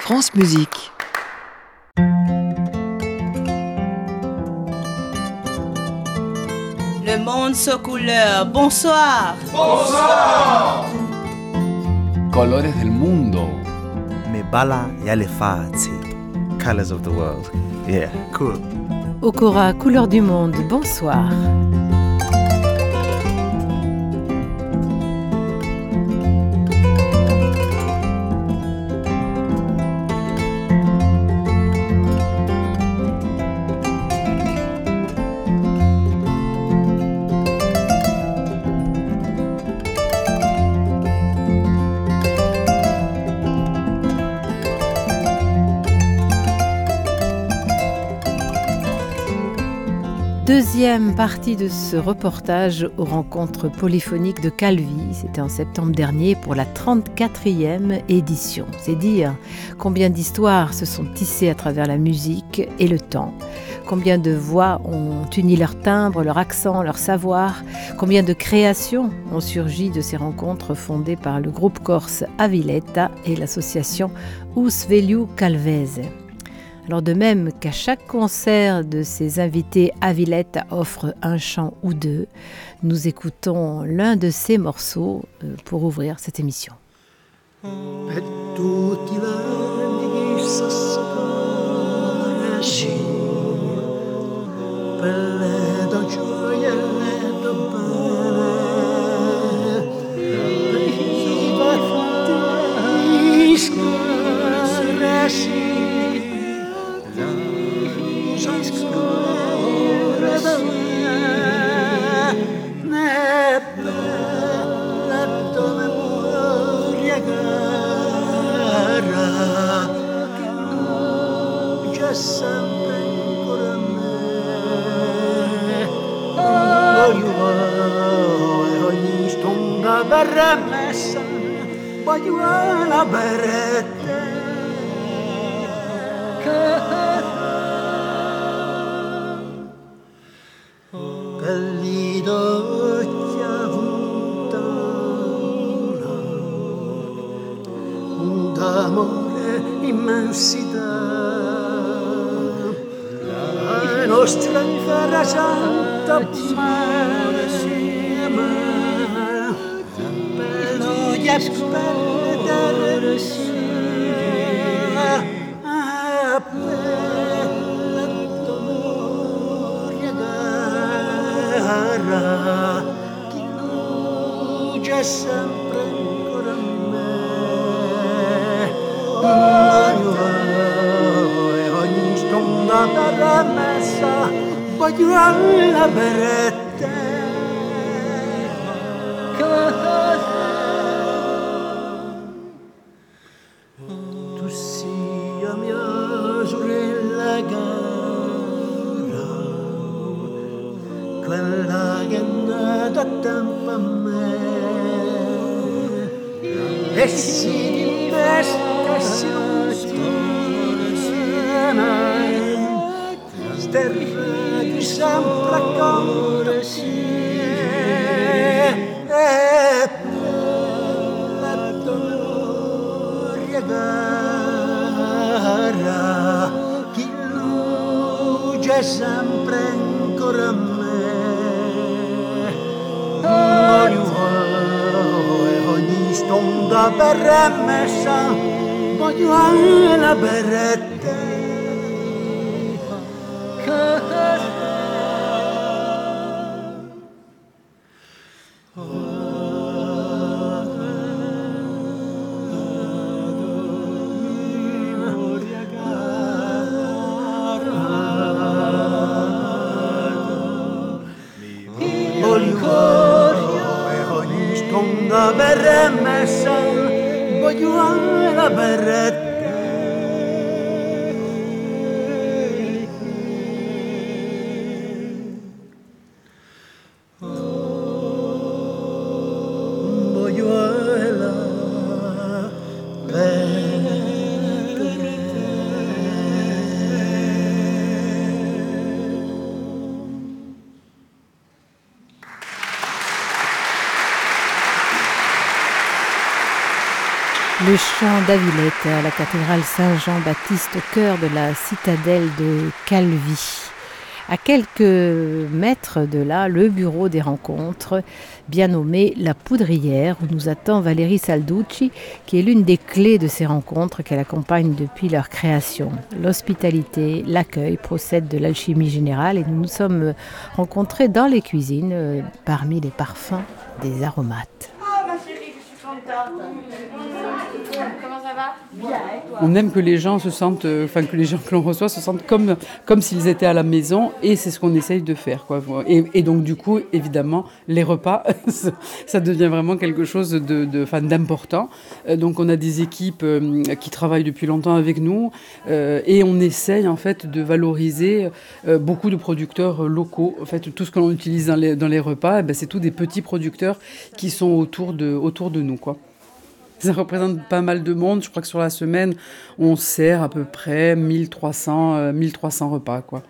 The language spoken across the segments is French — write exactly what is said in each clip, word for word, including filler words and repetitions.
France Musique. Le monde sans couleur. Bonsoir. Bonsoir. Colores del mundo. Mebala Yalefazi. Colors of the world. Yeah, cool. Okora, couleur du monde. Bonsoir. Deuxième partie de ce reportage aux rencontres polyphoniques de Calvi. C'était en septembre dernier pour la trente-quatrième édition. C'est dire combien d'histoires se sont tissées à travers la musique et le temps. Combien de voix ont uni leur timbre, leur accent, leur savoir. Combien de créations ont surgi de ces rencontres fondées par le groupe corse Aviletta et l'association Us Veliu Calvese. Alors de même qu'à chaque concert de ces invités, Aviletta offre un chant ou deux, nous écoutons l'un de ces morceaux pour ouvrir cette émission. Voglio beretta che d'occhia vuntana d'amore immensità la nostra terra santa Spendere sia a bella domoria gara chi luce sempre ancora a me e ogni stondata messa voglio la beretta quella che è nata tempo a me e si diveste si non stiene sterrati sempre a conto e bella domoria gara chi luce sempre ancora a me ogni stonda per messa voglio la beretta la berremessa voglio la berretta voglio la Le chant d'Avilette à la cathédrale Saint-Jean-Baptiste au cœur de la citadelle de Calvi. À quelques mètres de là, le bureau des rencontres, bien nommé La Poudrière, où nous attend Valérie Salducci, qui est l'une des clés de ces rencontres qu'elle accompagne depuis leur création. L'hospitalité, l'accueil procèdent de l'alchimie générale et nous nous sommes rencontrés dans les cuisines, euh, parmi les parfums des aromates. Oh ma chérie, je suis contente. Comment ça va? Bien, et toi? On aime que les gens se sentent, enfin que les gens que l'on reçoit se sentent comme, comme s'ils étaient à la maison, et c'est ce qu'on essaye de faire, quoi. Et, et donc du coup, évidemment, les repas, ça devient vraiment quelque chose de, de, enfin, d'important. Donc on a des équipes qui travaillent depuis longtemps avec nous, euh, et on essaye en fait de valoriser euh, beaucoup de producteurs locaux. En fait, tout ce que l'on utilise dans les, dans les repas, eh ben, c'est tous des petits producteurs qui sont autour de, autour de nous, quoi. Ça représente pas mal de monde. Je crois que sur la semaine, on sert à peu près mille trois cents, euh, mille trois cents repas, quoi.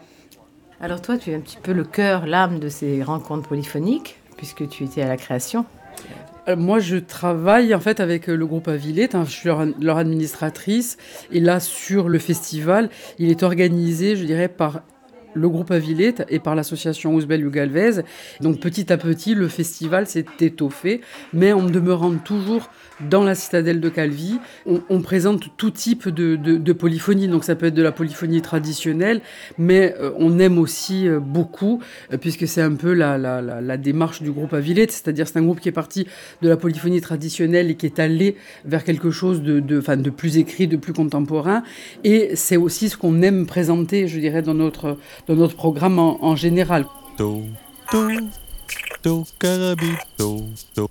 Alors toi, tu es un petit peu le cœur, l'âme de ces rencontres polyphoniques, puisque tu étais à la création. Alors, moi, je travaille en fait avec le groupe Avilette, hein, je suis leur, leur administratrice. Et là, sur le festival, il est organisé, je dirais, par le groupe Avilette et par l'association Ousbel Ugalvez. Donc petit à petit, le festival s'est étoffé, mais en demeurant toujours dans la citadelle de Calvi, on, on présente tout type de, de, de polyphonie. Donc ça peut être de la polyphonie traditionnelle, mais euh, on aime aussi euh, beaucoup, euh, puisque c'est un peu la, la, la, la démarche du groupe Avilette, c'est-à-dire c'est un groupe qui est parti de la polyphonie traditionnelle et qui est allé vers quelque chose de, de, enfin, de plus écrit, de plus contemporain. Et c'est aussi ce qu'on aime présenter, je dirais, dans notre dans notre programme en, en général. Do, do, do, carabito, do,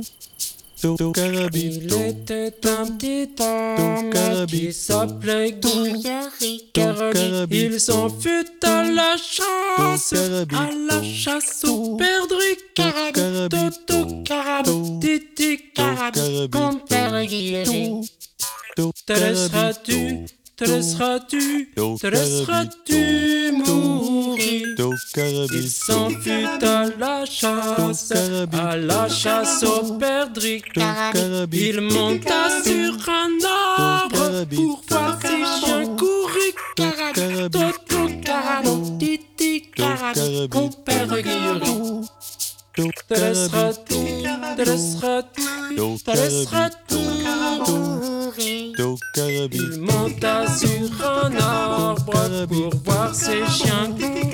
do, do, carabito. Il était un petit homme qui s'appelait Guy. Il s'en fut à la chasse, à la chasse au perdrix. Carabito, do, carabito, titi, carabito, compère Guy. Te laisseras-tu, te laisseras-tu, te laisseras-tu mourir? Il s'en fut à la chasse, à la chasse au perdrix. Il monta sur un arbre pour voir ses chiens courir. Toto, carabou, titi, carabou, compère Guillaume. Te laisseras-tu, te laisseras-tu, te laisseras-tu mourir? Il monta sur un arbre pour voir ses chiens.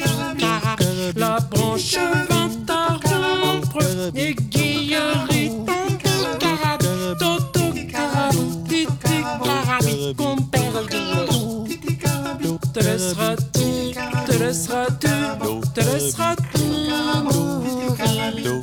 La branche vint à rompre et Guillery tomba. Toto, carabou, titi, carabou, compère Guillery. Te laisseras-tu, te laisseras-tu, te laisseras-tu mourir?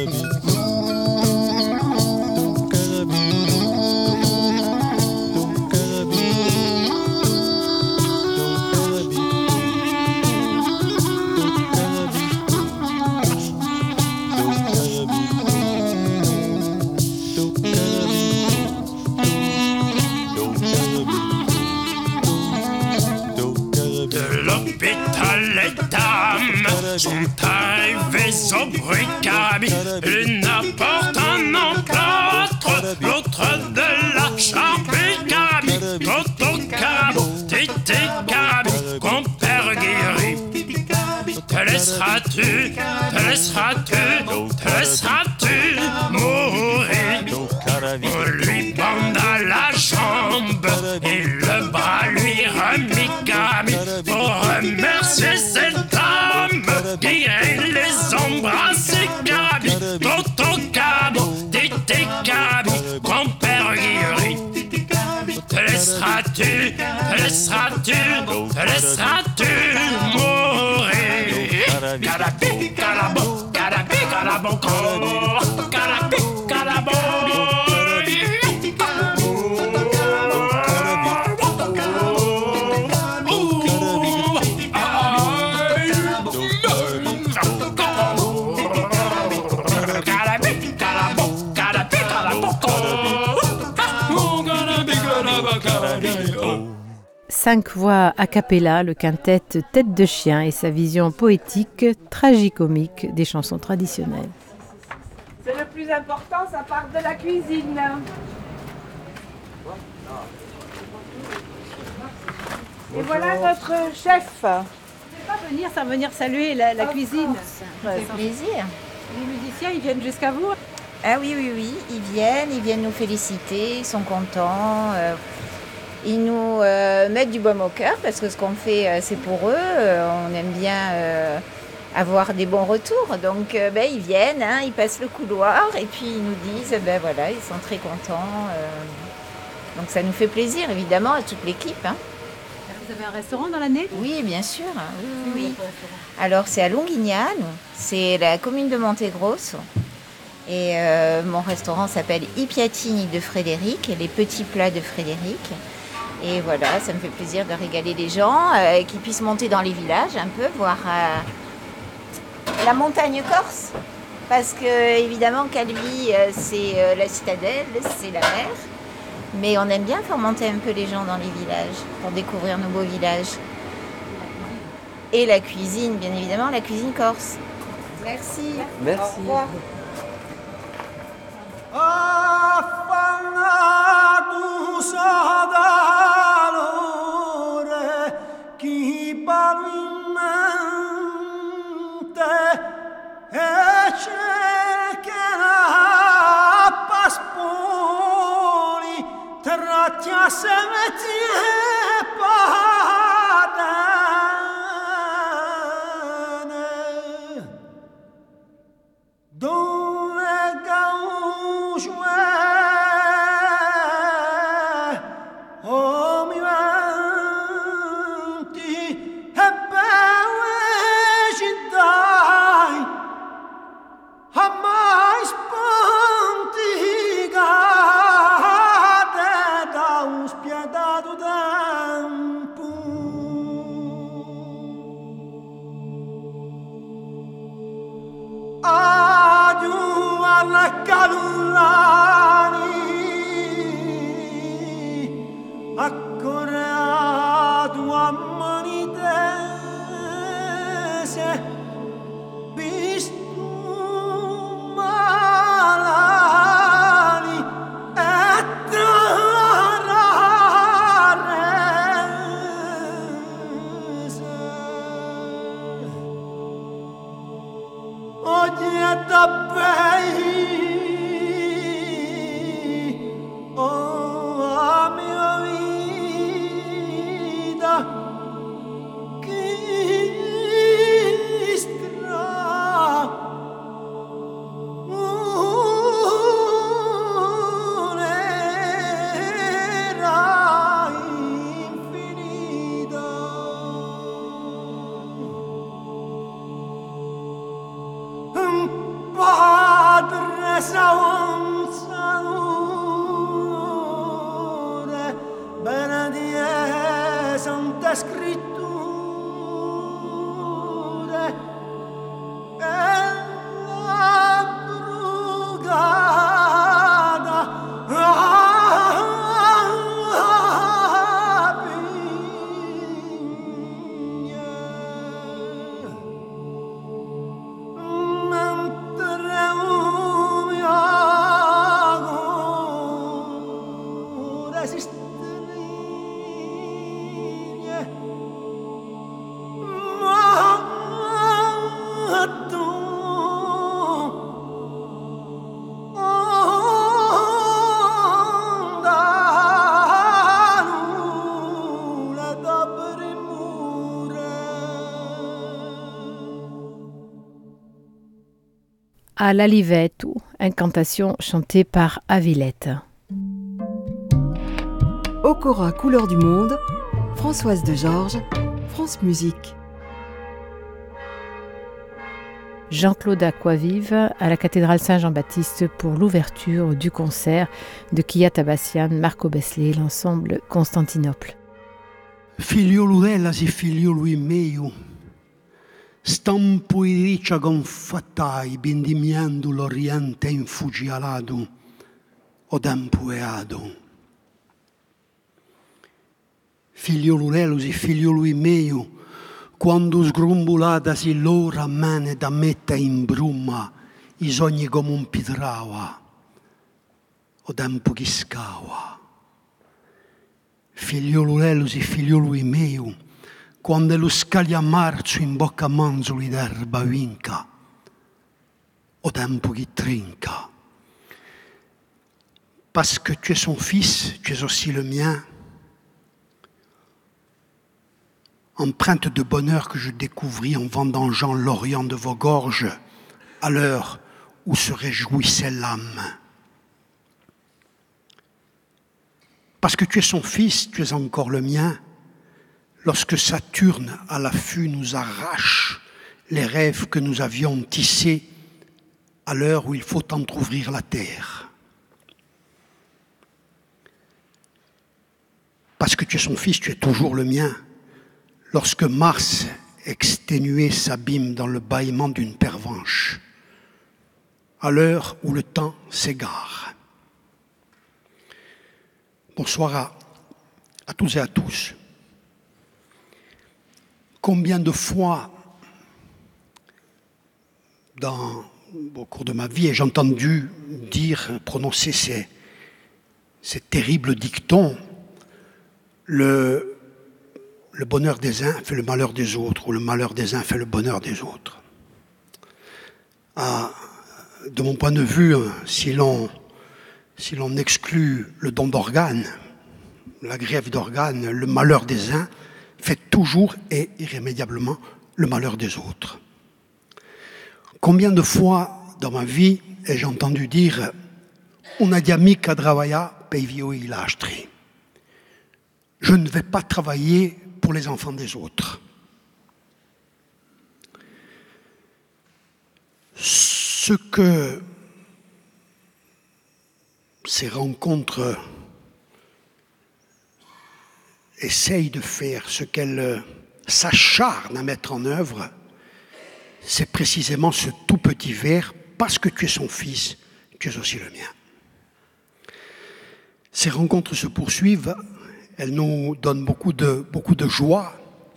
Sont arrivés au bruit carabine. L'une apporte un emplâtre, l'autre de la charpie carabine. Toto, carabou, titi, carabine, compère Guillery. Te laisseras-tu, te laisseras-tu, te laisseras-tu mourir? On lui banda la jambe et le bras lui remit carabine. Pour remercier cette dame, Guillery les embrassait carabine. Toto, carabou, titi, carabine, compère Guillery. Te laisseras-tu, te laisseras-tu, te laisseras-tu mourir? Carabi, carabou, carabi, carabou, carabi, carabou. Cinq voix a cappella, le quintet Tête de Chien et sa vision poétique, tragicomique des chansons traditionnelles. C'est le plus important, ça part de la cuisine. Et voilà notre chef. Pas venir sans venir saluer la, la cuisine. Ça fait plaisir. Les musiciens, ils viennent jusqu'à vous? Ah oui, oui, oui. Ils viennent, ils viennent nous féliciter, ils sont contents. Euh, ils nous euh, mettent du baume au cœur parce que ce qu'on fait, euh, c'est pour eux. Euh, on aime bien euh, avoir des bons retours. Donc, euh, ben, ils viennent, hein, ils passent le couloir et puis ils nous disent, ben voilà, ils sont très contents. Euh, donc, ça nous fait plaisir, évidemment, à toute l'équipe. Hein. Vous avez un restaurant dans l'année? Oui, bien sûr. Oui, oui, oui. Alors, c'est à Longuignano, c'est la commune de Montegrosso. Et euh, mon restaurant s'appelle I Piatini de Frédéric, les petits plats de Frédéric. Et voilà, ça me fait plaisir de régaler les gens, euh, qu'ils puissent monter dans les villages un peu, voir euh, la montagne corse. Parce que, évidemment, Calvi, euh, c'est euh, la citadelle, c'est la mer. Mais on aime bien faire monter un peu les gens dans les villages pour découvrir nos beaux villages. Et la cuisine, bien évidemment, la cuisine corse. Merci. Merci. Au revoir. À l'Alivetto, incantation chantée par Avilette. Okora, couleur du monde, Françoise de Georges, France Musique. Jean-Claude Aquavive à la cathédrale Saint-Jean-Baptiste pour l'ouverture du concert de Kia Tabassian, Marco Besley, l'ensemble Constantinople. Figliolo della si figliolo mio, stampo di riccia confattai, vendimmiando l'oriente infugialato, o tempoeato. Figliolo dello si figliolo mio, quando sgrumbulata si l'ora mane da metta in bruma, i sogni come un pitrava, o tempo che scava. figliolurelos e figliolui meu, quando lo scaglia marzo in bocca manzoli d'erba vinca, au tempo qui trinca. Parce que tu es son fils, tu es aussi le mien. Empreinte de bonheur que je découvris en vendangeant l'orient de vos gorges, à l'heure où se réjouissait l'âme. Parce que tu es son fils, tu es encore le mien. Lorsque Saturne à l'affût nous arrache les rêves que nous avions tissés à l'heure où il faut entr'ouvrir la terre. Parce que tu es son fils, tu es toujours le mien. Lorsque Mars, exténué, s'abîme dans le bâillement d'une pervenche, à l'heure où le temps s'égare. Bonsoir à, à tous et à tous. Combien de fois, dans, au cours de ma vie, ai-je entendu dire, prononcer ces, ces terribles dictons, le, le bonheur des uns fait le malheur des autres, ou le malheur des uns fait le bonheur des autres. Ah, de mon point de vue, si l'on si l'on exclut le don d'organes, la grève d'organes, le malheur des uns fait toujours et irrémédiablement le malheur des autres. Combien de fois dans ma vie ai-je entendu dire « Una di amica travailla per i figli altri ». Je ne vais pas travailler pour les enfants des autres. Ce que ces rencontres essayent de faire, ce qu'elles s'acharnent à mettre en œuvre, c'est précisément ce tout petit vers, parce que tu es son fils, tu es aussi le mien. Ces rencontres se poursuivent, elles nous donnent beaucoup de, beaucoup de joie.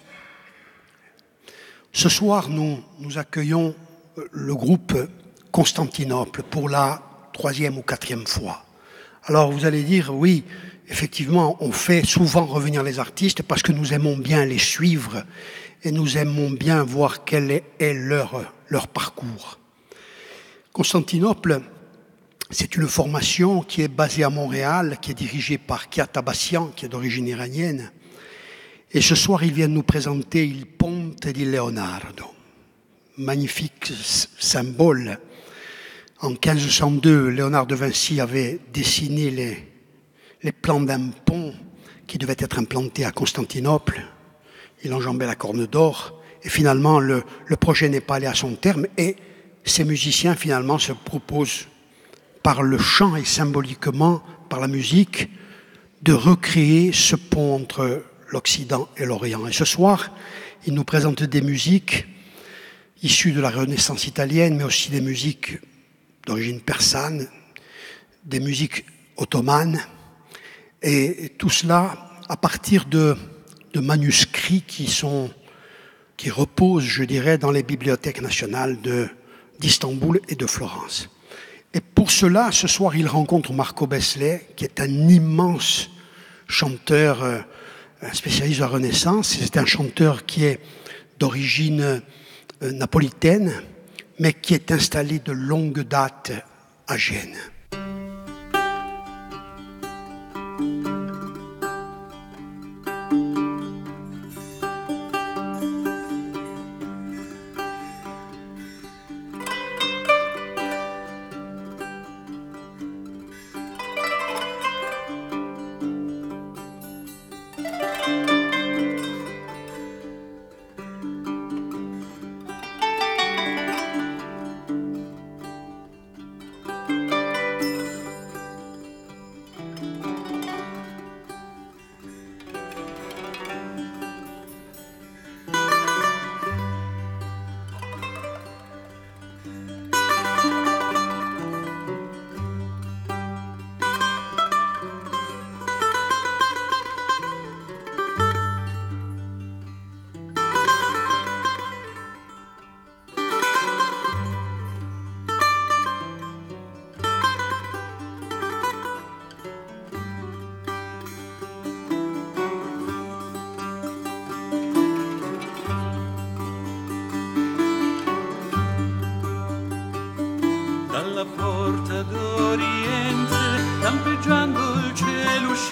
Ce soir, nous, nous accueillons le groupe Constantinople pour la troisième ou quatrième fois. Alors vous allez dire, oui, effectivement, on fait souvent revenir les artistes parce que nous aimons bien les suivre et nous aimons bien voir quel est, est leur, leur parcours. Constantinople, c'est une formation qui est basée à Montréal, qui est dirigée par Kia Tabassian, qui est d'origine iranienne. Et ce soir, ils viennent nous présenter Il Ponte di Leonardo. Magnifique symbole. En quinze cent deux, Léonard de Vinci avait dessiné les, les plans d'un pont qui devait être implanté à Constantinople. Il enjambait la Corne d'Or. Et finalement, le, le projet n'est pas allé à son terme. Et ces musiciens, finalement, se proposent, par le chant et symboliquement par la musique, de recréer ce pont entre l'Occident et l'Orient. Et ce soir, ils nous présentent des musiques issues de la Renaissance italienne, mais aussi des musiques d'origine persane, des musiques ottomanes, et tout cela à partir de, de manuscrits qui, sont, qui reposent, je dirais, dans les bibliothèques nationales de, d'Istanbul et de Florence. Et pour cela, ce soir, il rencontre Marco Beslay, qui est un immense chanteur, un spécialiste de la Renaissance. C'est un chanteur qui est d'origine napolitaine, mais qui est installé de longue date à Gênes.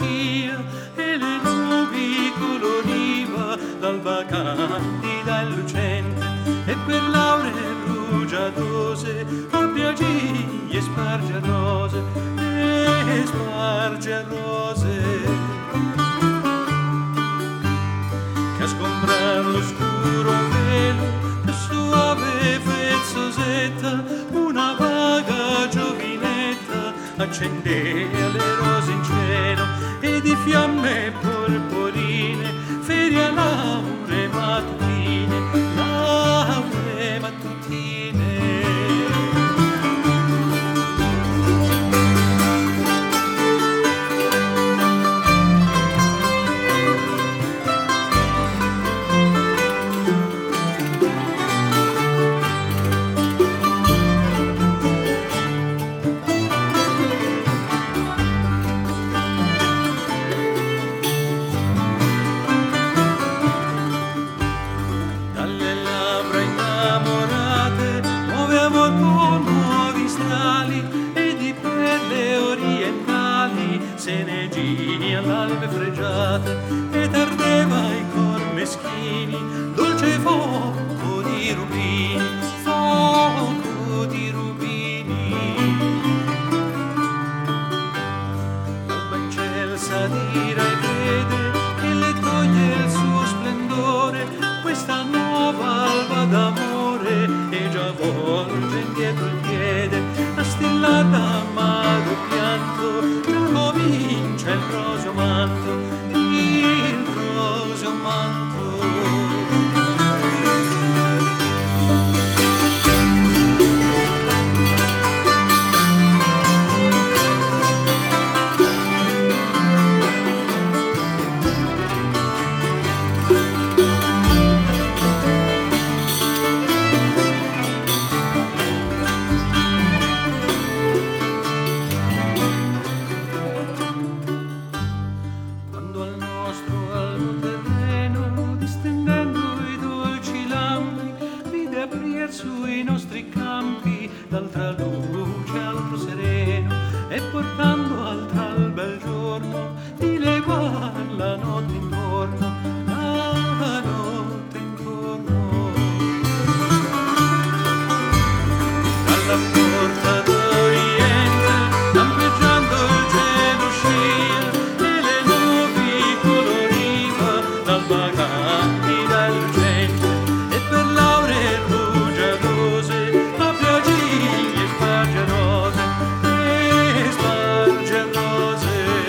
scia e le nubi coloriva l'alba candida e lucente e per lauree rugiadose abbia giglie sparge rose e sparge rose che a sgombrar l'oscuro velo la suave fezzosetta una vaga giovinetta accendea le rose in cielo e di fiamme porporine feria laure mattutine laure mattutine. Se ne giri all'albe fregiate ed ardeva i cor meschini dolce fuoco di rubini fuoco di rubini l'alba incelsa adira e vede che le toglie il suo splendore questa nuova alba d'amore e già volge indietro il piede a stillar d'amato pianto comincia il roseo manto, il roseo manto. Sui nostri campi l'altra luce, altro sereno e portando altra al bel giorno di leguar la notte intorno, la notte intorno. Dalla porta d'Oriente lampeggiando il cielo scia e le nubi coloriva l'alba candida e lucente e per lauree abbia giglie sparge rose e sparge rose.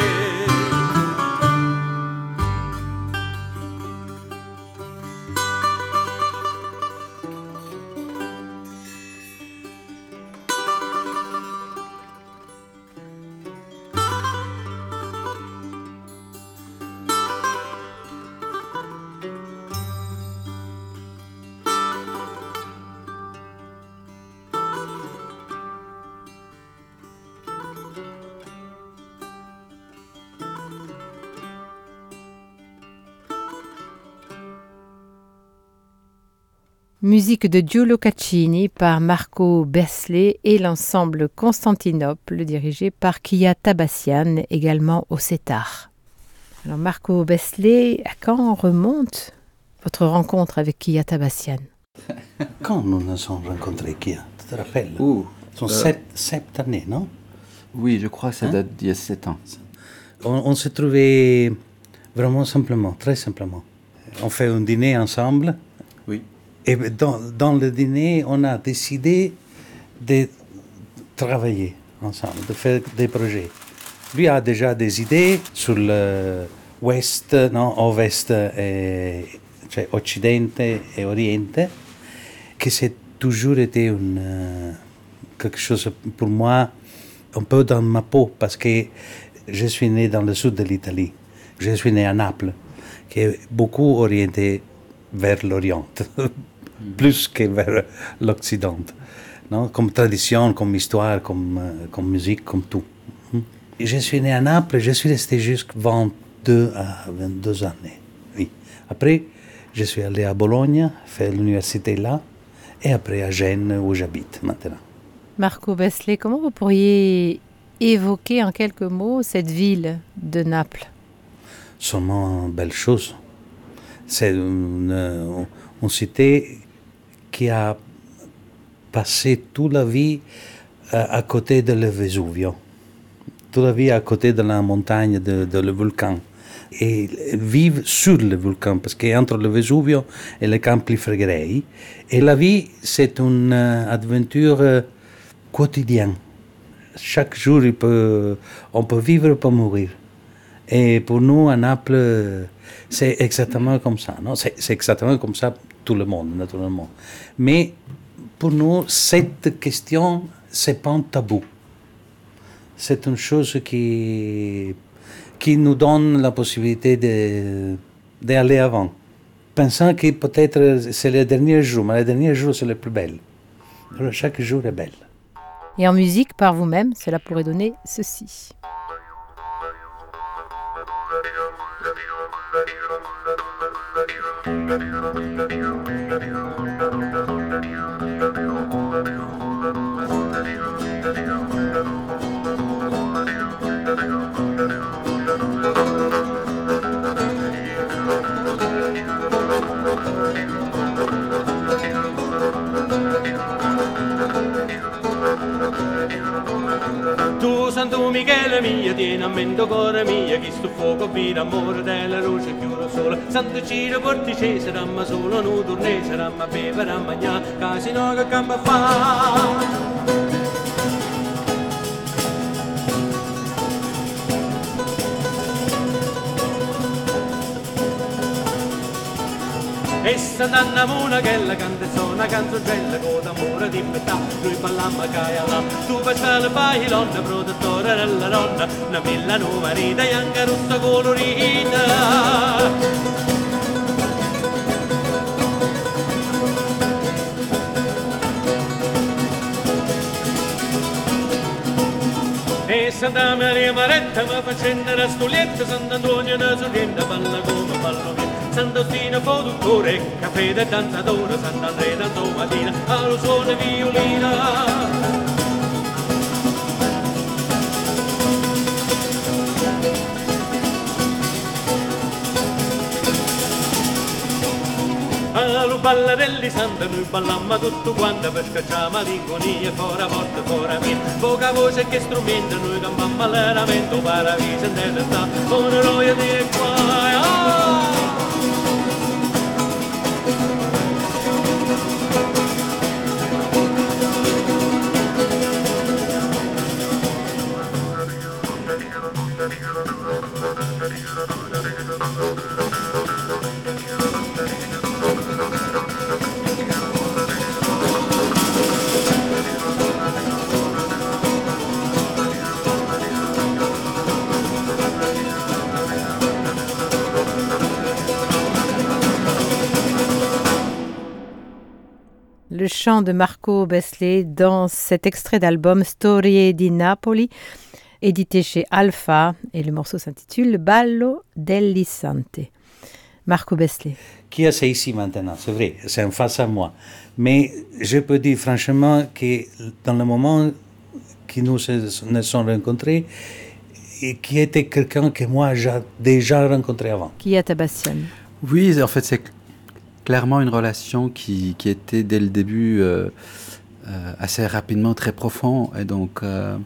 Musique de Giulio Caccini par Marco Beslay et l'ensemble Constantinople dirigé par Kia Tabassian, également au setar. Alors Marco Beslay, à quand remonte votre rencontre avec Kia Tabassian? Quand nous nous sommes rencontrés, Kia, tu te rappelles? Ouh, Ce sont euh, sept, sept années, non? Oui, je crois que ça Hein? date d'il y a sept ans. On, on s'est trouvés vraiment simplement, très simplement. On fait un dîner ensemble. Oui. Et dans, dans le dîner, on a décidé de travailler ensemble, de faire des projets. Lui a déjà des idées sur l'ouest, non, ovest, et, cioè occidente et oriente, que c'est toujours été une, euh, quelque chose pour moi un peu dans ma peau, parce que je suis né dans le sud de l'Italie. Je suis né à Naples, qui est beaucoup orienté vers l'Orient. Plus que vers l'Occident, non? Comme tradition, comme histoire, comme, euh, comme musique, comme tout. Et je suis né à Naples, je suis resté jusqu'à vingt-deux à vingt-deux années. Oui. Après, je suis allé à Bologne, faire l'université là, et après à Gênes, où j'habite maintenant. Marco Beslay, comment vous pourriez évoquer en quelques mots cette ville de Naples? Seulement belle chose. C'est une, une cité qui a passé toute la vie à côté de le Vesuvio, toute la vie à côté de la montagne, de, de le volcan. Et vivent sur le volcan, parce qu'entre le Vesuvio et les Campi Flegrei, et la vie, c'est une aventure quotidienne. Chaque jour, il peut, on peut vivre pour mourir. Et pour nous, à Naples, c'est exactement comme ça. Non? C'est, c'est exactement comme ça tout le monde, naturellement. Mais pour nous, cette question, c'est pas un tabou. C'est une chose qui... qui nous donne la possibilité de, d'aller avant. Pensant que peut-être c'est le dernier jour, mais le dernier jour c'est le plus bel. Alors chaque jour est belle. Et en musique, par vous-même, cela pourrait donner ceci. Tu, Santo Michele mio, tieni a mente cuore mio, che sto fuoco vita, amore della luce chiudo sola. Santo Ciro portice, saramma solo, nu torne, saramma bere, a mangiare, casino che campa fa. E Sant'Anna Mona che la canzone, canzogella con d'amore di metà, noi ballammo caia là. Tu per stare bailonna, protettore della donna, una milla numerita e anche rossa colorita. E Santa Maria Maretta mi fa scendere a Stulietta, Sant'Antonio da Sulienta, balla come ballo mio. Sant'Ostino produttore, caffè da danzatore, Sant'Andrea da domattina, allo suono violina. Allo ballarelli santa, noi ballammo tutto quanto per scacciare malinconia, fuori porta, fuori via. Poca voce che strumento, noi campammo allenamento, paradiso in realtà, una noia di qua. Oh! Le chant de Marco Besley dans cet extrait d'album Storie di Napoli, édité chez Alpha, et le morceau s'intitule Ballo degli Santi. Marco Besley. Qui est ici maintenant, c'est vrai, c'est en face à moi. Mais je peux dire franchement que dans le moment que nous nous sommes rencontrés, et qui était quelqu'un que moi j'ai déjà rencontré avant. Qui est Tabassian? Oui, en fait, c'est clairement une relation qui, qui était dès le début euh, euh, assez rapidement très profond. Et donc, euh,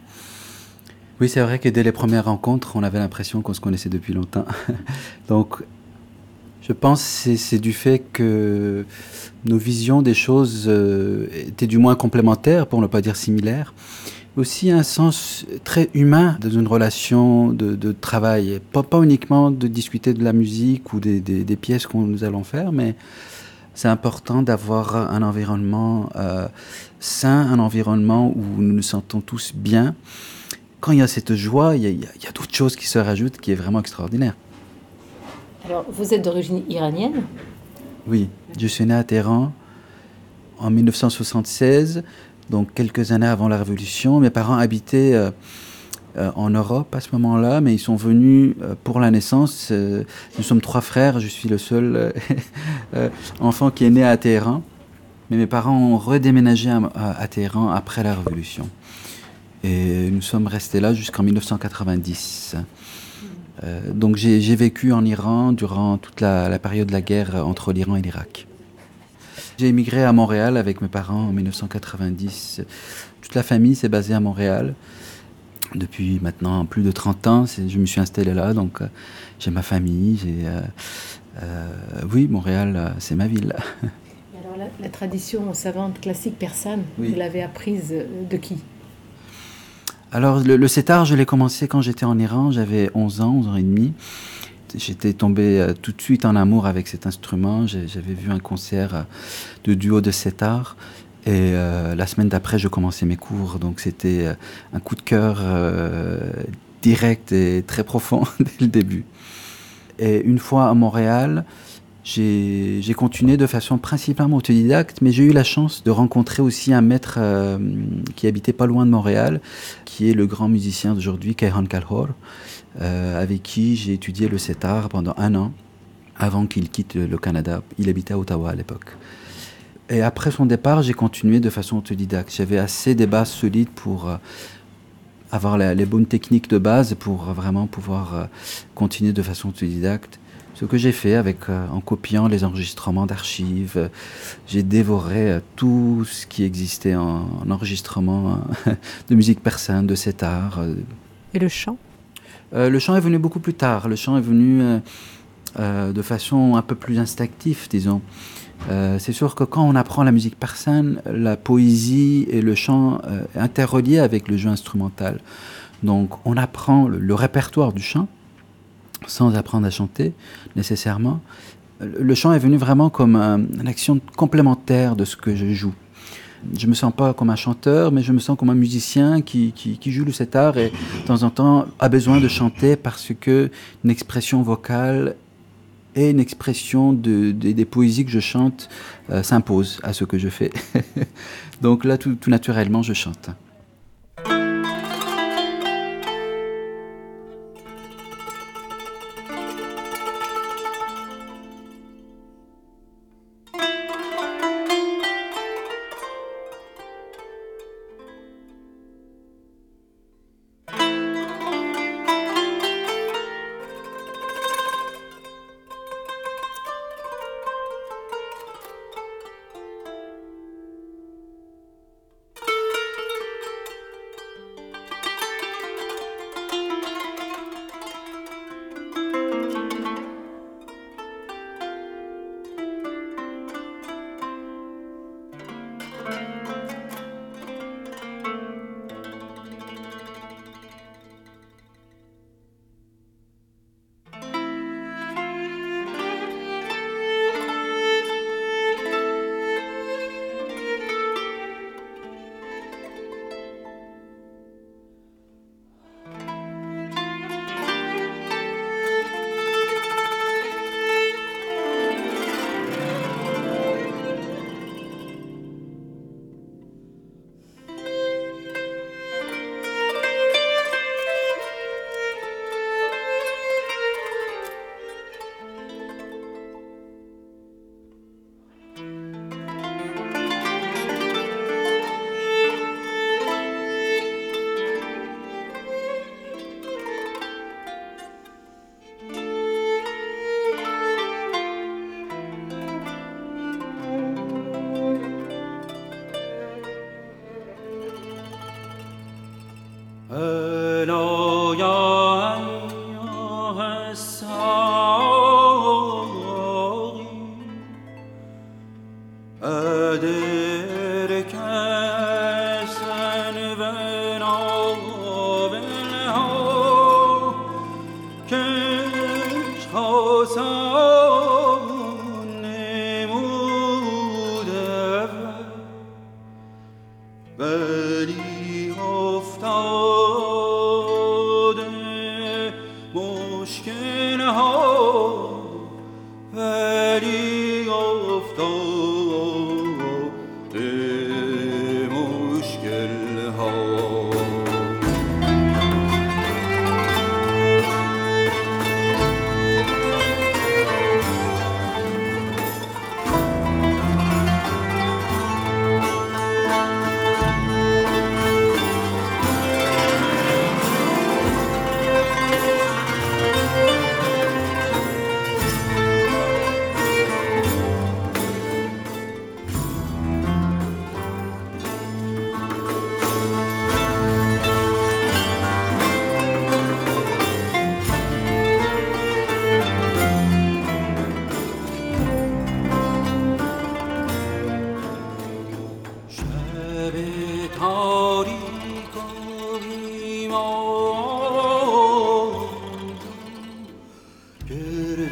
oui, c'est vrai que dès les premières rencontres, on avait l'impression qu'on se connaissait depuis longtemps. Donc, je pense que c'est, c'est du fait que nos visions des choses euh, étaient du moins complémentaires, pour ne pas dire similaires. Aussi un sens très humain dans une relation de, de travail. Pas, pas uniquement de discuter de la musique ou des, des, des pièces que nous allons faire, mais c'est important d'avoir un environnement euh, sain, un environnement où nous nous sentons tous bien. Quand il y a cette joie, il y a, il y a d'autres choses qui se rajoutent qui est vraiment extraordinaire. Alors, vous êtes d'origine iranienne? Oui, je suis né à Téhéran en dix-neuf cent soixante-seize, donc quelques années avant la Révolution. Mes parents habitaient euh, euh, en Europe à ce moment-là, mais ils sont venus euh, pour la naissance. Euh, nous sommes trois frères, je suis le seul euh, euh, enfant qui est né à Téhéran. Mais mes parents ont redéménagé à, à, à Téhéran après la Révolution. Et nous sommes restés là jusqu'en mille neuf cent quatre-vingt-dix. Euh, donc j'ai, j'ai vécu en Iran durant toute la, la période de la guerre entre l'Iran et l'Irak. J'ai émigré à Montréal avec mes parents en mille neuf cent quatre-vingt-dix. Toute la famille s'est basée à Montréal. Depuis maintenant plus de trente ans, c'est, je me suis installé là, donc euh, j'ai ma famille. J'ai, euh, euh, oui, Montréal, euh, c'est ma ville. Et alors la, la tradition savante classique persane, oui. Vous l'avez apprise de qui? Alors le, le setar, je l'ai commencé quand j'étais en Iran, j'avais onze ans, onze ans et demi. J'étais tombé euh, tout de suite en amour avec cet instrument. J'ai, j'avais vu un concert euh, de duo de setar. Et euh, la semaine d'après, je commençais mes cours. Donc c'était euh, un coup de cœur euh, direct et très profond dès le début. Et une fois à Montréal, j'ai, j'ai continué de façon principalement autodidacte, mais j'ai eu la chance de rencontrer aussi un maître euh, qui habitait pas loin de Montréal, qui est le grand musicien d'aujourd'hui, Kayhan Kalhor, euh, avec qui j'ai étudié le setar pendant un an, avant qu'il quitte le Canada. Il habitait à Ottawa à l'époque. Et après son départ, j'ai continué de façon autodidacte. J'avais assez des bases solides pour euh, avoir la, les bonnes techniques de base pour euh, vraiment pouvoir euh, continuer de façon autodidacte. Ce que j'ai fait avec, euh, en copiant les enregistrements d'archives. Euh, j'ai dévoré euh, tout ce qui existait en, en enregistrement euh, de musique persane, de setar. Euh. Et le chant euh, Le chant est venu beaucoup plus tard. Le chant est venu euh, euh, de façon un peu plus instinctive, disons. Euh, c'est sûr que quand on apprend la musique persane, la poésie et le chant euh, est interrelié avec le jeu instrumental. Donc on apprend le, le répertoire du chant sans apprendre à chanter nécessairement. Le chant est venu vraiment comme un, une action complémentaire de ce que je joue. Je me sens pas comme un chanteur, mais je me sens comme un musicien qui, qui, qui joue le setar et de temps en temps a besoin de chanter parce que une expression vocale et une expression de, de, des poésies que je chante euh, s'impose à ce que je fais. Donc là, tout, tout naturellement, je chante.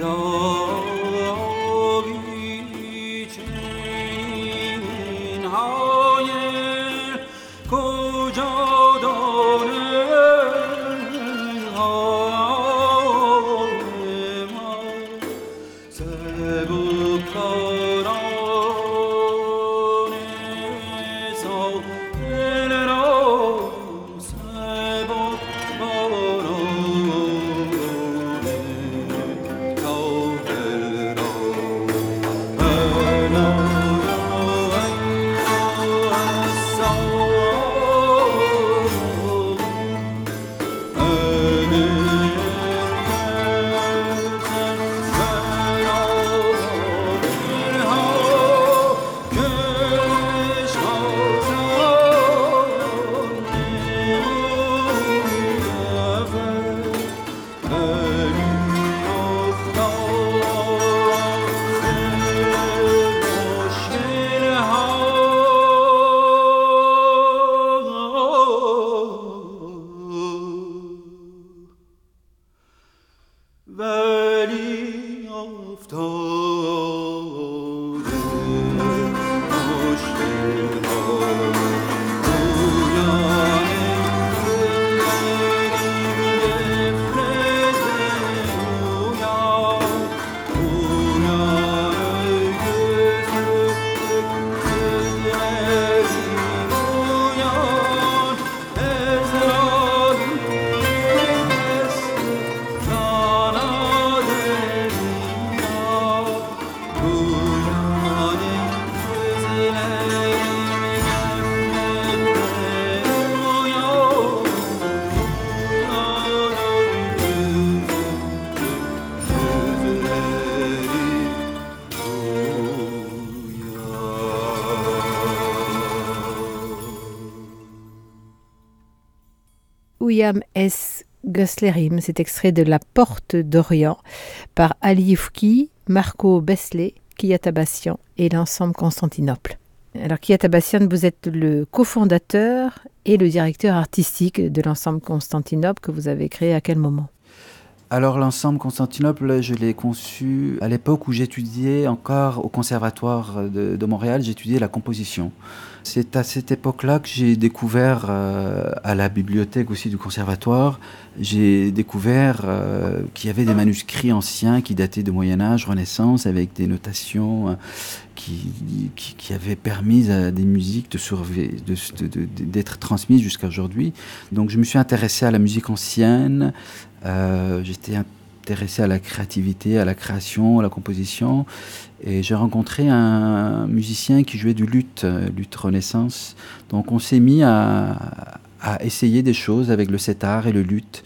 Uyam es Göslerim, c'est extrait de La Porte d'Orient par Ali Yufki, Marco Besley, Kiyatabassian et l'ensemble Constantinople. Alors Kiyatabassian, vous êtes le cofondateur et le directeur artistique de l'ensemble Constantinople que vous avez créé à quel moment ? Alors l'ensemble Constantinople, je l'ai conçu à l'époque où j'étudiais encore au Conservatoire de, de Montréal, j'étudiais la composition. C'est à cette époque-là que j'ai découvert, euh, à la bibliothèque aussi du Conservatoire, j'ai découvert euh, qu'il y avait des manuscrits anciens qui dataient du Moyen-Âge, Renaissance, avec des notations euh, qui, qui, qui avaient permis à des musiques de survivre, de, de, de, d'être transmises jusqu'à aujourd'hui. Donc je me suis intéressé à la musique ancienne, euh, j'étais intéressé à la créativité, à la création, à la composition. Et j'ai rencontré un musicien qui jouait du luth, luth Renaissance. Donc on s'est mis à, à essayer des choses avec le setar et le luth,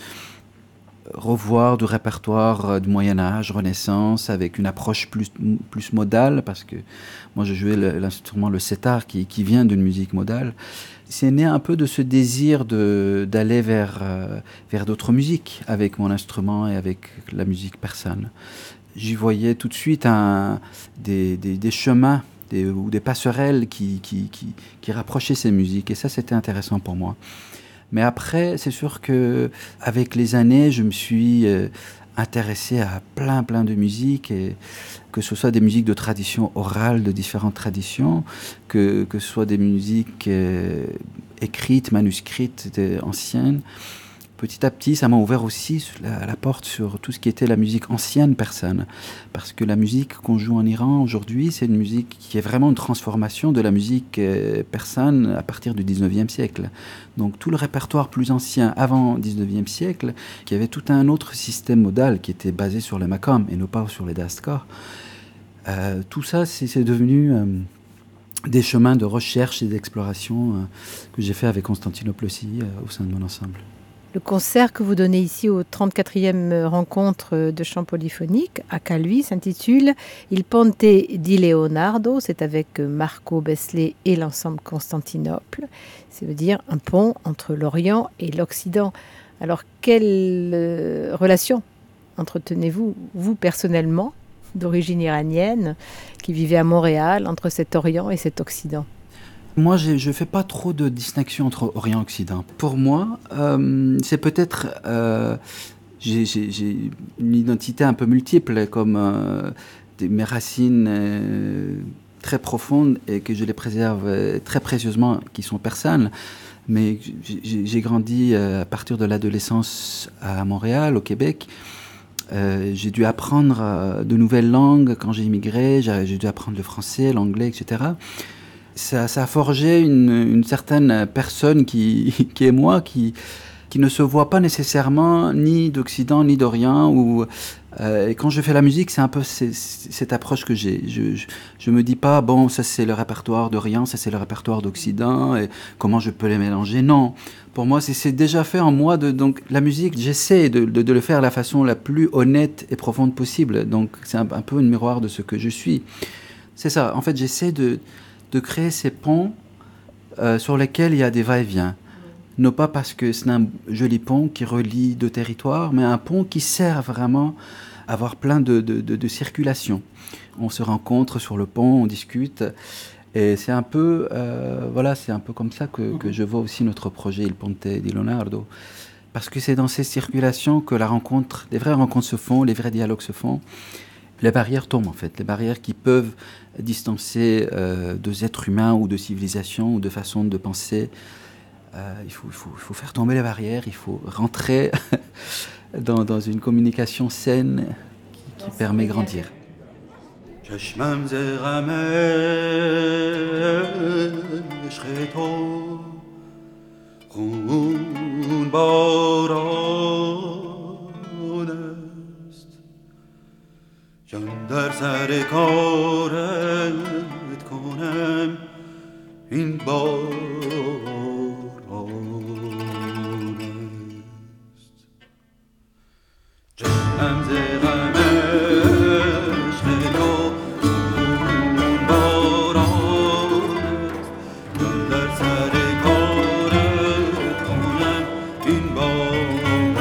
revoir du répertoire du Moyen-Âge, Renaissance, avec une approche plus, plus modale, parce que moi je jouais le, l'instrument, le setar, qui, qui vient d'une musique modale. C'est né un peu de ce désir de, d'aller vers, euh, vers d'autres musiques avec mon instrument et avec la musique persane. J'y voyais tout de suite un, des, des, des chemins des, ou des passerelles qui, qui, qui, qui rapprochaient ces musiques. Et ça, c'était intéressant pour moi. Mais après, c'est sûr qu'avec les années, je me suis euh, intéressé à plein, plein de musiques, et que ce soit des musiques de tradition orale, de différentes traditions, que, que ce soit des musiques euh, écrites, manuscrites, de, anciennes. Petit à petit, ça m'a ouvert aussi la, la porte sur tout ce qui était la musique ancienne persane. Parce que la musique qu'on joue en Iran aujourd'hui, c'est une musique qui est vraiment une transformation de la musique euh, persane à partir du dix-neuvième siècle. Donc tout le répertoire plus ancien avant le dix-neuvième siècle, qui avait tout un autre système modal qui était basé sur le maqam et non pas sur les dastkar. Euh, tout ça, c'est, c'est devenu euh, des chemins de recherche et d'exploration euh, que j'ai fait avec Constantinople aussi euh, au sein de mon ensemble. Le concert que vous donnez ici aux trente-quatrième rencontre de chant polyphonique à Calvi s'intitule « Il Ponte di Leonardo », c'est avec Marco Besley et l'ensemble Constantinople. Ça veut dire un pont entre l'Orient et l'Occident. Alors, quelle euh, relation entretenez-vous, vous personnellement, d'origine iranienne, qui vivez à Montréal, entre cet Orient et cet Occident ? Moi, je ne fais pas trop de distinction entre Orient et Occident. Pour moi, euh, c'est peut-être... Euh, j'ai, j'ai, j'ai une identité un peu multiple, comme euh, des, mes racines euh, très profondes et que je les préserve euh, très précieusement, qui sont persanes. Mais j'ai, j'ai grandi euh, à partir de l'adolescence à Montréal, au Québec. Euh, j'ai dû apprendre euh, de nouvelles langues quand j'ai immigré. J'ai, j'ai dû apprendre le français, l'anglais, et cetera. Ça, ça a forgé une, une certaine personne qui, qui est moi, qui, qui ne se voit pas nécessairement ni d'Occident ni d'Orient. Ou, euh, et quand je fais la musique, c'est un peu c'est, c'est cette approche que j'ai. Je ne me dis pas, bon, ça c'est le répertoire d'Orient, ça c'est le répertoire d'Occident, et comment je peux les mélanger. Non, pour moi, c'est, c'est déjà fait en moi. De, donc la musique, j'essaie de, de, de le faire de la façon la plus honnête et profonde possible. Donc c'est un, un peu un miroir de ce que je suis. C'est ça, en fait, j'essaie de... de créer ces ponts euh, sur lesquels il y a des va-et-vient. Non pas parce que c'est un joli pont qui relie deux territoires, mais un pont qui sert vraiment à avoir plein de, de, de, de circulation. On se rencontre sur le pont, on discute, et c'est un peu, euh, voilà, c'est un peu comme ça que, que je vois aussi notre projet Il Ponte di Leonardo. Parce que c'est dans ces circulations que la rencontre, les vraies rencontres se font, les vrais dialogues se font. Les barrières tombent en fait, les barrières qui peuvent distancer euh, deux êtres humains ou de civilisations ou de façons de penser. Euh, il, faut, il, faut, il faut faire tomber les barrières, il faut rentrer dans, dans une communication saine qui, qui permet de grandir. جان در سر کارت کنم این باران است جانم ز غم عشق تو خون باران است جان در سر کارت کنم این باران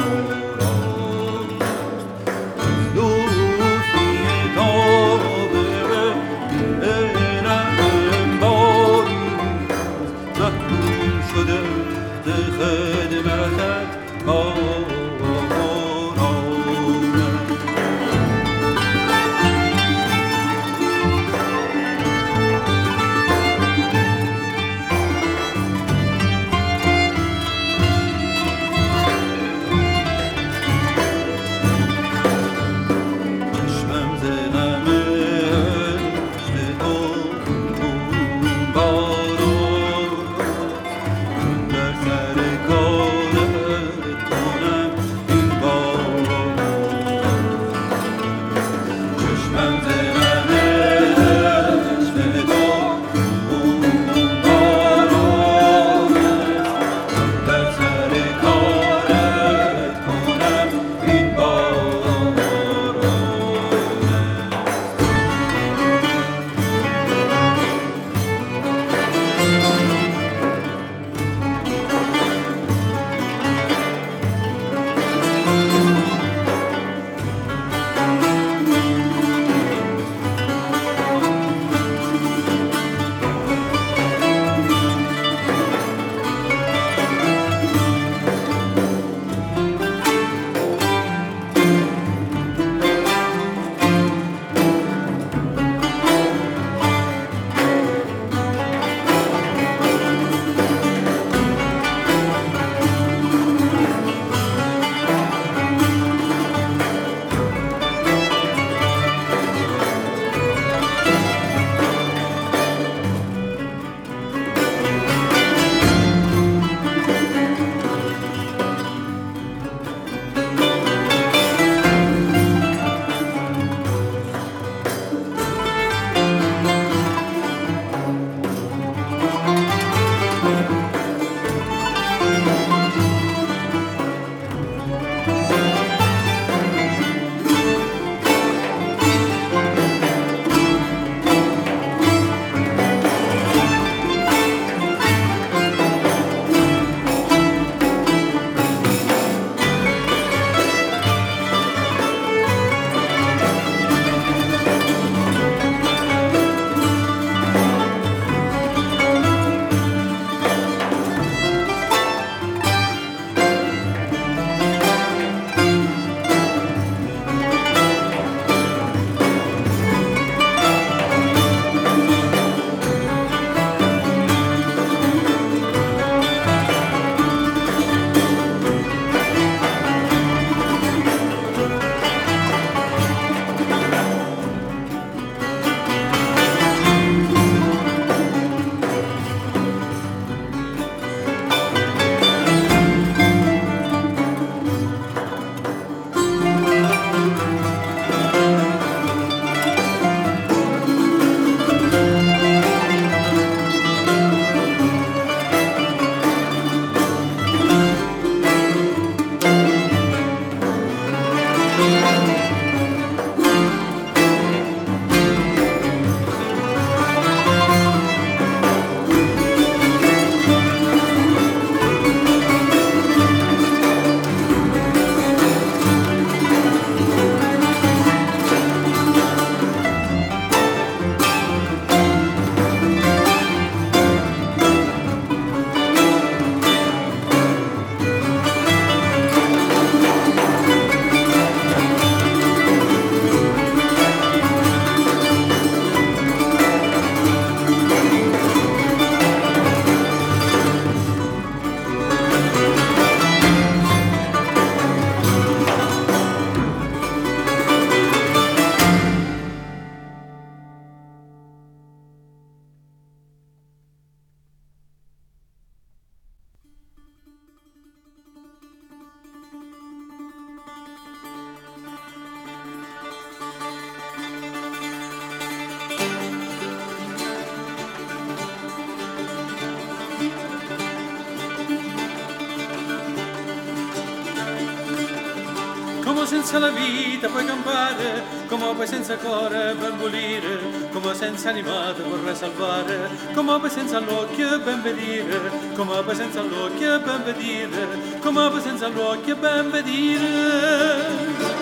senza la vita puoi campare, come poi senza cuore ben volere, come senza animato vorrei salvare, come poi senza l'occhio ben vedere, come poi senza l'occhio ben vedere, come poi senza l'occhio ben vedere.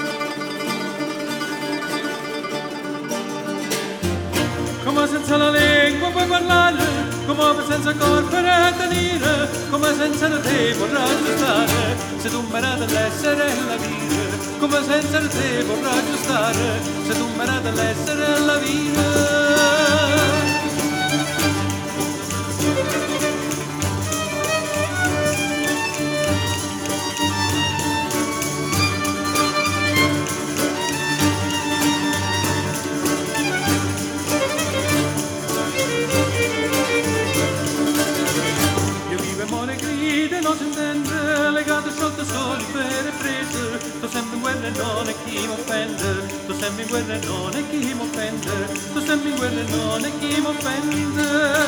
Come senza la lingua puoi parlare, come senza corpo per tenere, come senza te vorrà stare, se tu me ne dell'essere la vita, come senza te vorrà stare, se tu me ne dell'essere la vita. Non si intende, legato sotto soli per prese, tu sempre in guerra e non è chi mi offende, tu sempre in guerra e non è chi mi offende, tu sempre in guerra e non è chi mi offende.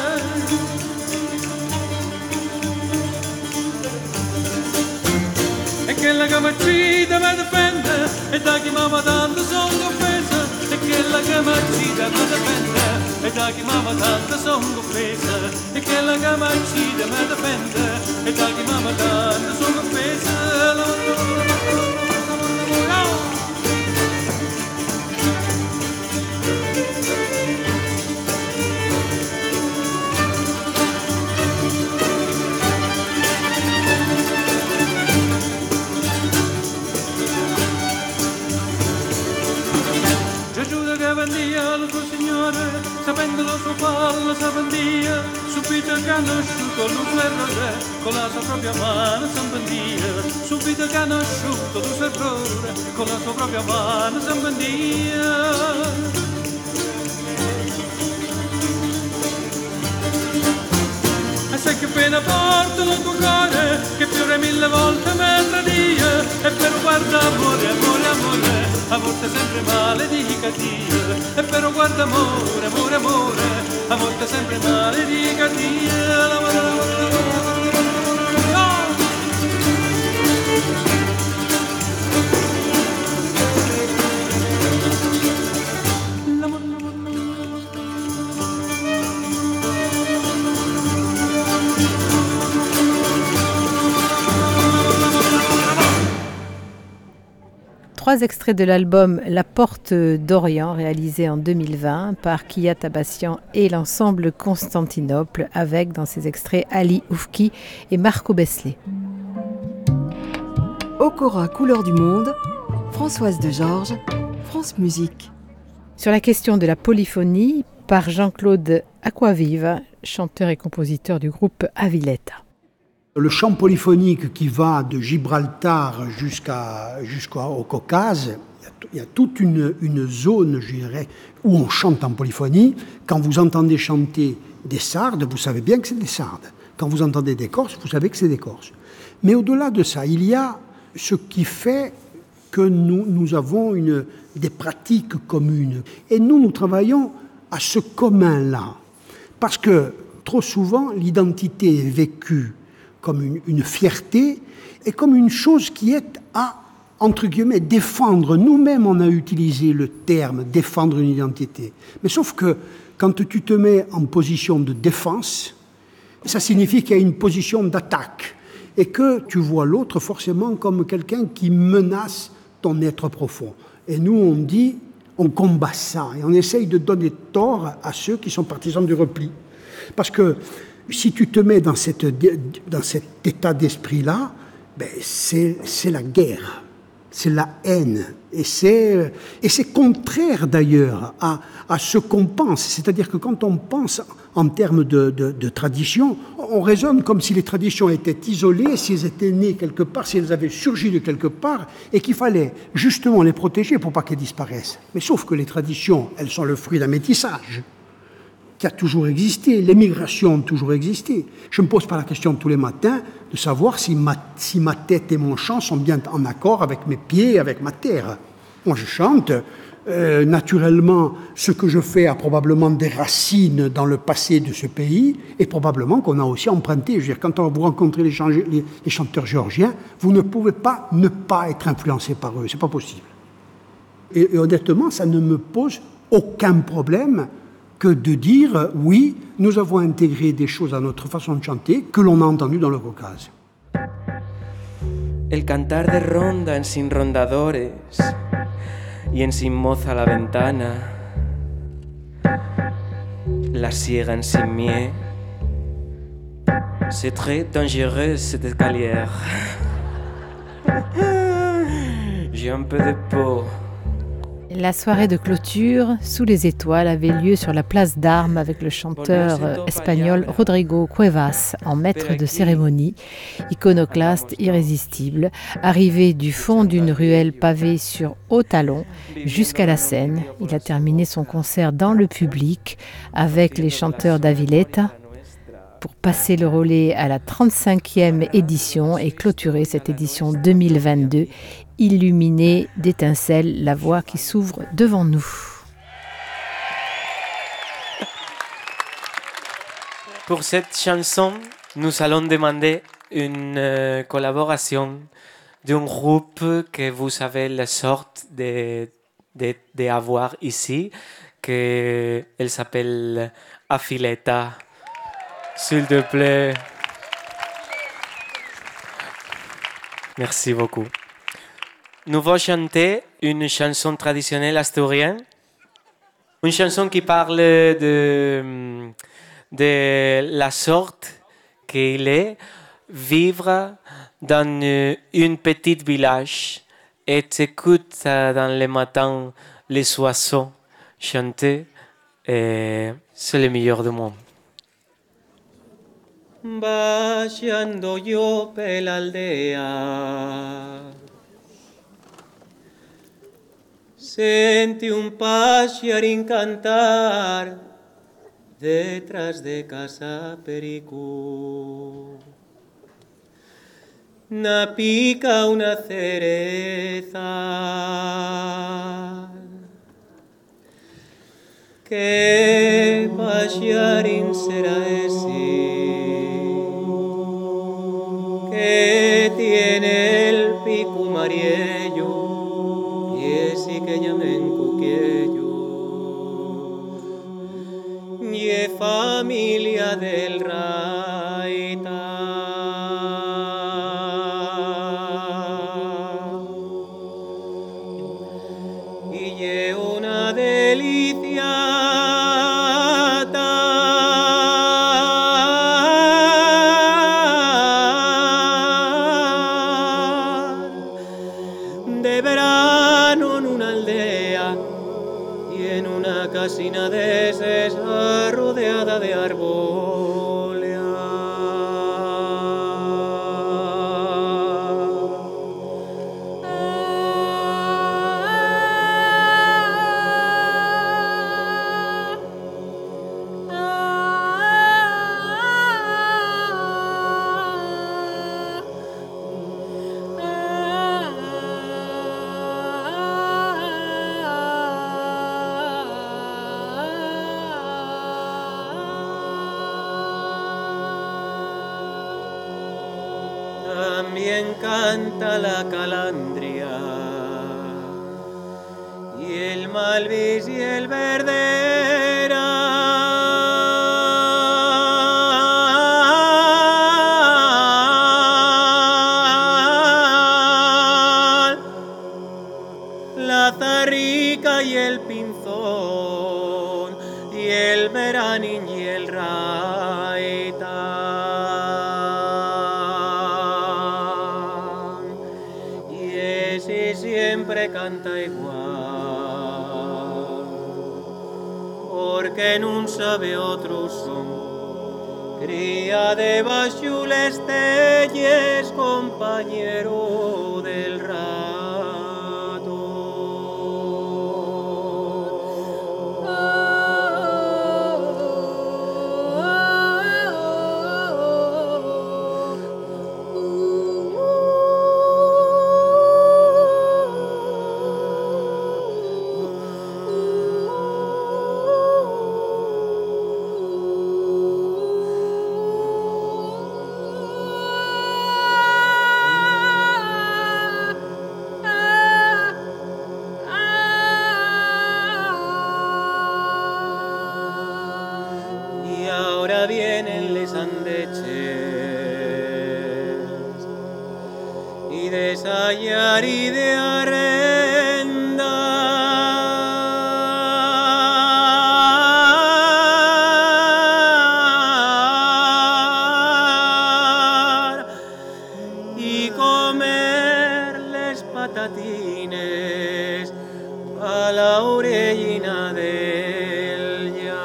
E che la che mi uccide mi difende, e da chi mamma tanto sono offesa, e che la che mi uccide mi difende, e da chi mamma tanto sono offesa, e che la che mi uccide mi difende, e da chi mamma tanto sono offesa. Gesù che vendia lo suo Signore, sapendo la sua palla s'appendia, subito che hanno asciutto lo suo errore, con la sua propria mano s'appendia, subito che hanno asciutto lo suo errore, con la sua propria mano s'appendia. E sai che pena porta il tuo cuore, che più di mille volte mi tradia, e però guarda amore, amore, amore, a volte sempre male dica Dio, e però guarda amore, amore, amore, a volte sempre male dica Dio. Trois extraits de l'album La Porte d'Orient, réalisé en deux mille vingt par Kia Tabassian et l'ensemble Constantinople, avec dans ces extraits Ali Oufki et Marco Besley. Okora, couleur du monde, Françoise de Georges, France Musique. Sur la question de la polyphonie, par Jean-Claude Acquaviva, chanteur et compositeur du groupe Aviletta. Le chant polyphonique qui va de Gibraltar jusqu'à, jusqu'au Caucase, il y a toute une, une zone, je dirais, où on chante en polyphonie. Quand vous entendez chanter des sardes, vous savez bien que c'est des sardes. Quand vous entendez des corses, vous savez que c'est des corses. Mais au-delà de ça, il y a ce qui fait que nous, nous avons une, des pratiques communes. Et nous, nous travaillons à ce commun-là. Parce que trop souvent, l'identité est vécue comme une, une fierté et comme une chose qui est à, entre guillemets, défendre. Nous-mêmes, on a utilisé le terme « défendre une identité ». Mais sauf que quand tu te mets en position de défense, ça signifie qu'il y a une position d'attaque et que tu vois l'autre forcément comme quelqu'un qui menace ton être profond. Et nous, on dit, on combat ça et on essaye de donner tort à ceux qui sont partisans du repli. Parce que si tu te mets dans, cette, dans cet état d'esprit-là, ben c'est, c'est la guerre, c'est la haine. Et c'est, et c'est contraire d'ailleurs à, à ce qu'on pense. C'est-à-dire que quand on pense en termes de, de, de tradition, on raisonne comme si les traditions étaient isolées, si elles étaient nées quelque part, si elles avaient surgi de quelque part, et qu'il fallait justement les protéger pour pas qu'elles disparaissent. Mais sauf que les traditions, elles sont le fruit d'un métissage qui a toujours existé, l'émigration a toujours existé. Je ne me pose pas la question tous les matins de savoir si ma, si ma tête et mon chant sont bien en accord avec mes pieds, avec ma terre. Moi je chante Euh, naturellement, ce que je fais a probablement des racines dans le passé de ce pays, et probablement qu'on a aussi emprunté. Je veux dire, quand vous rencontrez les, ch- les, les chanteurs géorgiens, vous ne pouvez pas ne pas être influencé par eux, c'est pas possible. Et, et honnêtement, ça ne me pose aucun problème que de dire, oui, nous avons intégré des choses à notre façon de chanter que l'on a entendues dans le Caucase. El cantar de ronda en sin rondadores y en sin moza a la ventana, la siega en sin miel, c'est très dangereux cette escalière. J'ai un peu de peau. La soirée de clôture, sous les étoiles, avait lieu sur la place d'Armes avec le chanteur espagnol Rodrigo Cuevas en maître de cérémonie, iconoclaste irrésistible, arrivé du fond d'une ruelle pavée sur haut talon jusqu'à la scène. Il a terminé son concert dans le public avec les chanteurs d'Avileta pour passer le relais à la trente-cinquième édition et clôturer cette édition deux mille vingt-deux, illuminée d'étincelles, la voie qui s'ouvre devant nous. Pour cette chanson, nous allons demander une euh, collaboration d'un groupe que vous avez la sorte de, de, de avoir ici, que elle s'appelle Avileta. S'il te plaît. Merci beaucoup. Nous allons chanter une chanson traditionnelle asturienne, une chanson qui parle de, de la sorte qu'il est vivre dans un petit village et t'écoutes dans les matins les oiseaux chanter, et c'est le meilleur du monde. Vaciando yo pe la aldea, sentí un pajarín cantar detrás de casa Pericú. Na pica una cereza, ¿qué pajarín será ese que tiene el pico mariello y ese que llamen cuquello? Y es familia del raita. Y es una delicia casina de César rodeada de árboles. También canta la calandria y el malvis y el verdera. La zarrica y el pinzón y el veranín y el raita. Siempre canta igual, porque no sabe otro son. Cría de baixules telles, compañero del rato. ahora vienen les andeches y de sayar y de arrendar y comerles patatines a la orellina del llar.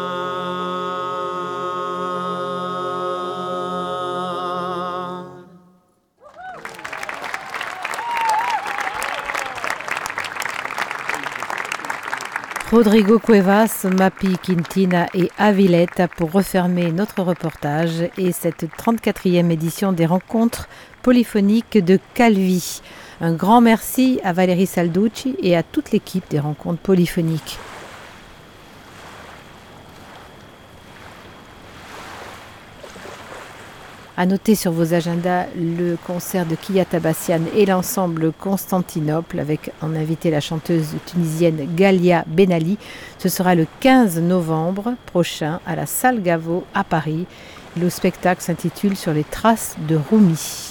Rodrigo Cuevas, Mapi Quintina et Avilette pour refermer notre reportage et cette trente-quatrième édition des rencontres polyphoniques de Calvi. Un grand merci à Valérie Salducci et à toute l'équipe des rencontres polyphoniques. À noter sur vos agendas le concert de Kia Tabassian et l'ensemble Constantinople avec en invité la chanteuse tunisienne Galia Benali. Ce sera le quinze novembre prochain à la Salle Gaveau à Paris. Le spectacle s'intitule Sur les traces de Rumi.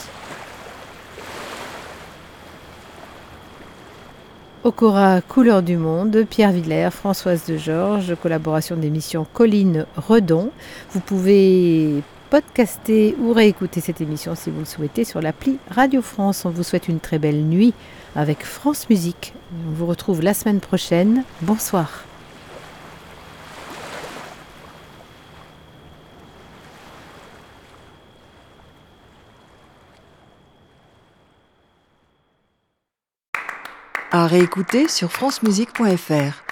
Au Cora Couleur du Monde, Pierre Villers, Françoise de Georges, collaboration d'émission Colline Redon. Vous pouvez podcaster ou réécouter cette émission si vous le souhaitez sur l'appli Radio France. On vous souhaite une très belle nuit avec France Musique. On vous retrouve la semaine prochaine. Bonsoir. À réécouter sur francemusique point f r.